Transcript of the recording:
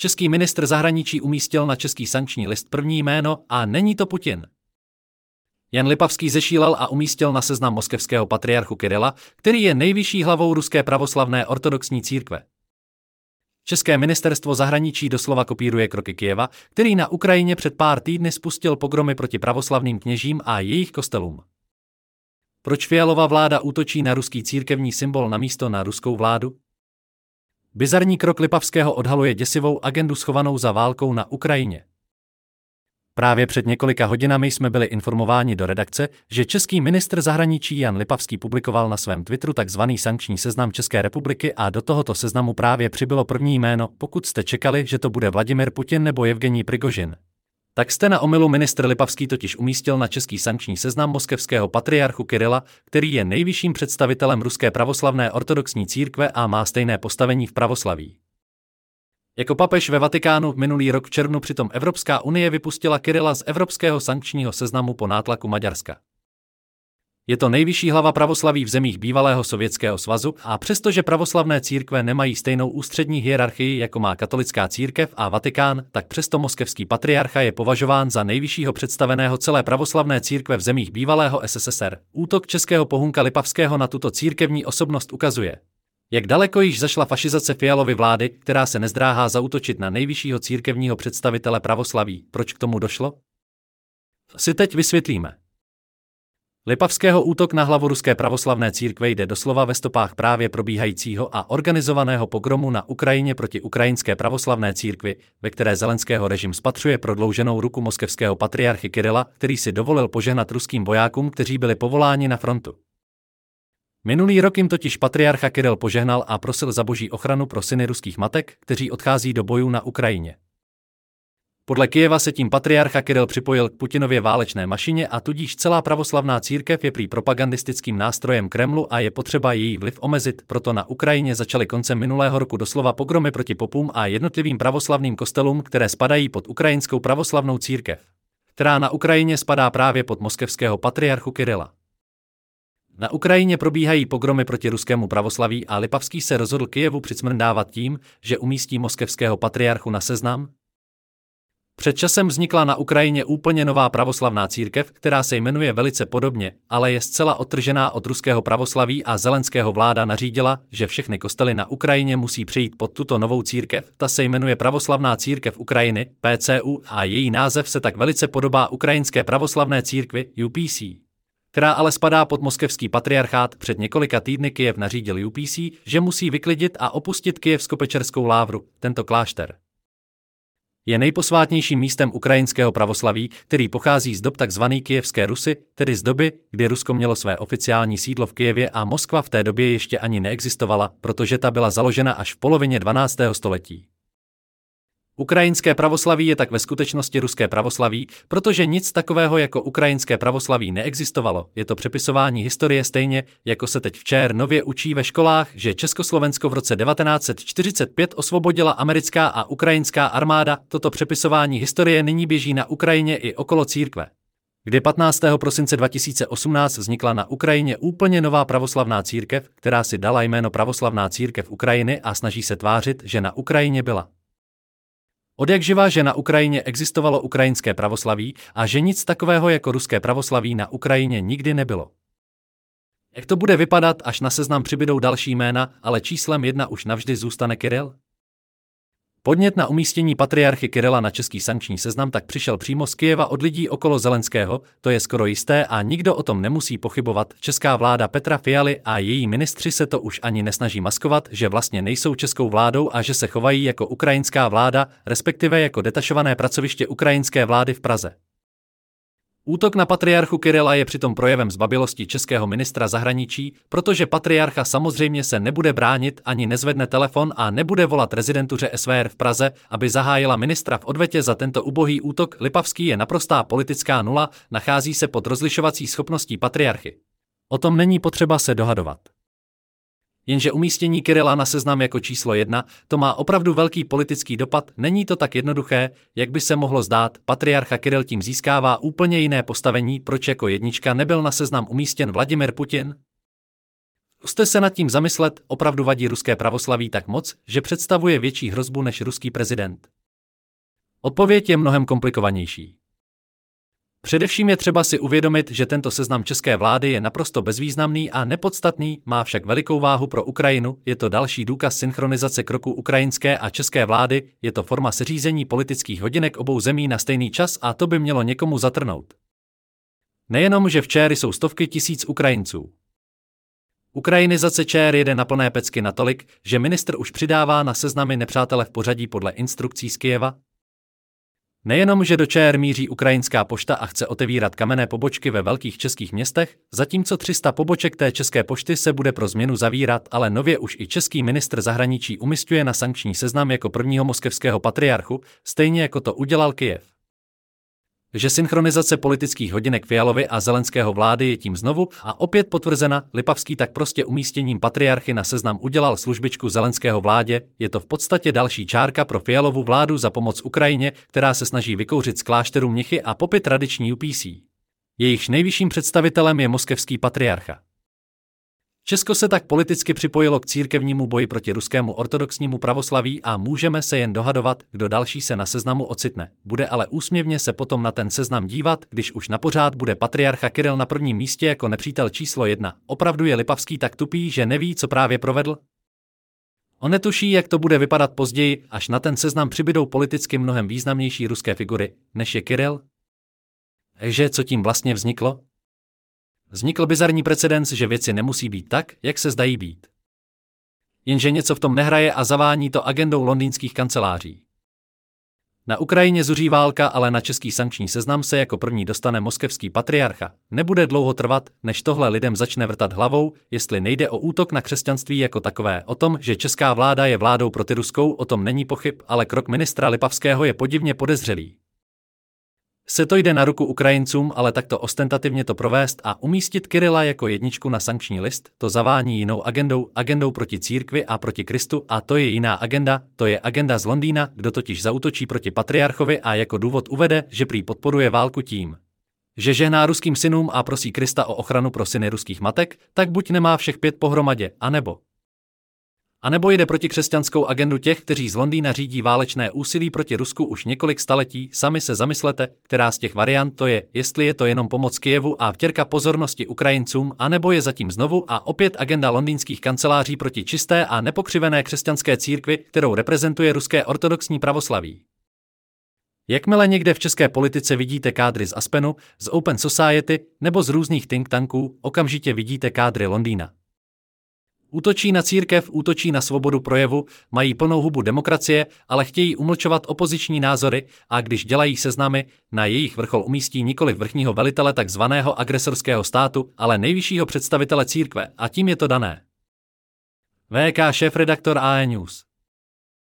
Český ministr zahraničí umístil na český sankční list první jméno a není to Putin. Jan Lipavský zešílel a umístil na seznam moskevského patriarchu Kirila, který je nejvyšší hlavou ruské pravoslavné ortodoxní církve. České ministerstvo zahraničí doslova kopíruje kroky Kyjeva, který na Ukrajině před pár týdny spustil pogromy proti pravoslavným kněžím a jejich kostelům. Proč Fialova vláda útočí na ruský církevní symbol namísto na ruskou vládu? Bizarní krok Lipavského odhaluje děsivou agendu schovanou za válkou na Ukrajině. Právě před několika hodinami jsme byli informováni do redakce, že český ministr zahraničí Jan Lipavský publikoval na svém Twitteru takzvaný sankční seznam České republiky a do tohoto seznamu právě přibylo první jméno, pokud jste čekali, že to bude Vladimir Putin nebo Jevgenij Prigožin. Tak jste na omylu, ministr Lipavský totiž umístil na český sankční seznam moskevského patriarchu Kirila, který je nejvyšším představitelem ruské pravoslavné ortodoxní církve a má stejné postavení v pravoslaví. Jako papež ve Vatikánu minulý rok v červnu přitom Evropská unie vypustila Kirila z evropského sankčního seznamu po nátlaku Maďarska. Je to nejvyšší hlava pravoslaví v zemích bývalého Sovětského svazu a přestože pravoslavné církve nemají stejnou ústřední hierarchii, jako má katolická církev a Vatikán, tak přesto moskevský patriarcha je považován za nejvyššího představeného celé pravoslavné církve v zemích bývalého SSSR. Útok českého pohunka Lipavského na tuto církevní osobnost ukazuje, jak daleko již zašla fašizace Fialovy vlády, která se nezdráhá zaútočit na nejvyššího církevního představitele pravoslaví. Proč k tomu došlo? Si teď vysvětlíme. Lipavského útok na hlavu ruské pravoslavné církve jde doslova ve stopách právě probíhajícího a organizovaného pogromu na Ukrajině proti ukrajinské pravoslavné církvi, ve které Zelenského režim spatřuje prodlouženou ruku moskevského patriarchy Kirila, který si dovolil požehnat ruským vojákům, kteří byli povoláni na frontu. Minulý rok jim totiž patriarcha Kiril požehnal a prosil za boží ochranu pro syny ruských matek, kteří odchází do bojů na Ukrajině. Podle Kyjeva se tím patriarcha Kiril připojil k Putinově válečné mašině a tudíž celá pravoslavná církev je prý propagandistickým nástrojem Kremlu a je potřeba její vliv omezit, proto na Ukrajině začaly koncem minulého roku doslova pogromy proti popům a jednotlivým pravoslavným kostelům, které spadají pod ukrajinskou pravoslavnou církev, která na Ukrajině spadá právě pod moskevského patriarchu Kirila. Na Ukrajině probíhají pogromy proti ruskému pravoslaví a Lipavský se rozhodl Kyjevu přicmrdávat tím, že umístí moskevského patriarchu na seznam. Před časem vznikla na Ukrajině úplně nová pravoslavná církev, která se jmenuje velice podobně, ale je zcela odtržená od ruského pravoslaví a Zelenského vláda nařídila, že všechny kostely na Ukrajině musí přejít pod tuto novou církev. Ta se jmenuje Pravoslavná církev Ukrajiny, PCU, a její název se tak velice podobá ukrajinské pravoslavné církvi, UPC, která ale spadá pod moskevský patriarchát. Před několika týdny Kyjev nařídil UPC, že musí vyklidit a opustit Kyjevsko-Pečerskou lávru, tento klášter. Je nejposvátnějším místem ukrajinského pravoslaví, který pochází z dob tzv. Kyjevské Rusy, tedy z doby, kdy Rusko mělo své oficiální sídlo v Kyjevě a Moskva v té době ještě ani neexistovala, protože ta byla založena až v polovině 12. století. Ukrajinské pravoslaví je tak ve skutečnosti ruské pravoslaví, protože nic takového jako ukrajinské pravoslaví neexistovalo. Je to přepisování historie stejně, jako se teď v ČR nově učí ve školách, že Československo v roce 1945 osvobodila americká a ukrajinská armáda. Toto přepisování historie nyní běží na Ukrajině i okolo církve, kdy 15. prosince 2018 vznikla na Ukrajině úplně nová pravoslavná církev, která si dala jméno Pravoslavná církev Ukrajiny a snaží se tvářit, že na Ukrajině byla. Odjakživa, že na Ukrajině existovalo ukrajinské pravoslaví a že nic takového jako ruské pravoslaví na Ukrajině nikdy nebylo. Jak to bude vypadat, až na seznam přibydou další jména, ale číslem 1 už navždy zůstane Kiril? Podnět na umístění patriarchy Kirila na český sankční seznam tak přišel přímo z Kyjeva od lidí okolo Zelenského, to je skoro jisté a nikdo o tom nemusí pochybovat. Česká vláda Petra Fialy a její ministři se to už ani nesnaží maskovat, že vlastně nejsou českou vládou a že se chovají jako ukrajinská vláda, respektive jako detašované pracoviště ukrajinské vlády v Praze. Útok na patriarchu Kirila je přitom projevem zbabilosti českého ministra zahraničí, protože patriarcha samozřejmě se nebude bránit ani nezvedne telefon a nebude volat rezidentuře SVR v Praze, aby zahájila ministra v odvetě za tento ubohý útok. Lipavský je naprostá politická nula, nachází se pod rozlišovací schopností patriarchy. O tom není potřeba se dohadovat. Jenže umístění Kirila na seznam jako číslo 1, to má opravdu velký politický dopad, není to tak jednoduché, jak by se mohlo zdát. Patriarcha Kiril tím získává úplně jiné postavení, proč jako jednička nebyl na seznam umístěn Vladimir Putin? Zkuste se nad tím zamyslet, opravdu vadí ruské pravoslaví tak moc, že představuje větší hrozbu než ruský prezident. Odpověď je mnohem komplikovanější. Především je třeba si uvědomit, že tento seznam české vlády je naprosto bezvýznamný a nepodstatný, má však velikou váhu pro Ukrajinu, je to další důkaz synchronizace kroků ukrajinské a české vlády, je to forma seřízení politických hodinek obou zemí na stejný čas a to by mělo někomu zatrnout. Nejenom, že v ČR jsou stovky tisíc Ukrajinců. Ukrajinizace ČR jede na plné pecky natolik, že ministr už přidává na seznamy nepřátele v pořadí podle instrukcí z Kyjeva. Nejenom, že do ČR míří ukrajinská pošta a chce otevírat kamenné pobočky ve velkých českých městech, zatímco 300 poboček té české pošty se bude pro změnu zavírat, ale nově už i český ministr zahraničí umisťuje na sankční seznam jako prvního moskevského patriarchu, stejně jako to udělal Kyjev. Že synchronizace politických hodinek Fialovy a Zelenského vlády je tím znovu a opět potvrzena, Lipavský tak prostě umístěním patriarchy na seznam udělal službičku Zelenského vládě, je to v podstatě další čárka pro Fialovu vládu za pomoc Ukrajině, která se snaží vykouřit z klášterů mnichy a popit tradiční UPC. Jejichž nejvyšším představitelem je moskevský patriarcha. Česko se tak politicky připojilo k církevnímu boji proti ruskému ortodoxnímu pravoslaví a můžeme se jen dohadovat, kdo další se na seznamu ocitne. Bude ale úsměvně se potom na ten seznam dívat, když už napořád bude patriarcha Kiril na prvním místě jako nepřítel číslo 1. Opravdu je Lipavský tak tupý, že neví, co právě provedl? On netuší, jak to bude vypadat později, až na ten seznam přibydou politicky mnohem významnější ruské figury, než je Kiril? Takže co tím vlastně vzniklo? Vznikl bizarní precedens, že věci nemusí být tak, jak se zdají být. Jenže něco v tom nehraje a zavání to agendou londýnských kanceláří. Na Ukrajině zuří válka, ale na český sankční seznam se jako první dostane moskevský patriarcha. Nebude dlouho trvat, než tohle lidem začne vrtat hlavou, jestli nejde o útok na křesťanství jako takové. O tom, že česká vláda je vládou protiruskou, o tom není pochyb, ale krok ministra Lipavského je podivně podezřelý. Se to jde na ruku Ukrajincům, ale takto ostentativně to provést a umístit Kirila jako jedničku na sankční list, to zavání jinou agendou proti církvi a proti Kristu a to je jiná agenda, to je agenda z Londýna, kdo totiž zaútočí proti patriarchovi a jako důvod uvede, že prý podporuje válku tím, že žehná ruským synům a prosí Krista o ochranu pro syny ruských matek, tak buď nemá všech 5 pohromadě, anebo jde proti křesťanskou agendu těch, kteří z Londýna řídí válečné úsilí proti Rusku už několik staletí. Sami se zamyslete, která z těch variant to je, jestli je to jenom pomoc Kyjevu a vtěrka pozornosti Ukrajincům, anebo je zatím znovu a opět agenda londýnských kanceláří proti čisté a nepokřivené křesťanské církvi, kterou reprezentuje ruské ortodoxní pravoslaví. Jakmile někde v české politice vidíte kádry z Aspenu, z Open Society nebo z různých think tanků, okamžitě vidíte kádry Londýna. Útočí na církev, útočí na svobodu projevu, mají plnou hubu demokracie, ale chtějí umlčovat opoziční názory a když dělají seznamy, na jejich vrchol umístí nikoli vrchního velitele takzvaného agresorského státu, ale nejvyššího představitele církve a tím je to dané. VK šéfredaktor AE News.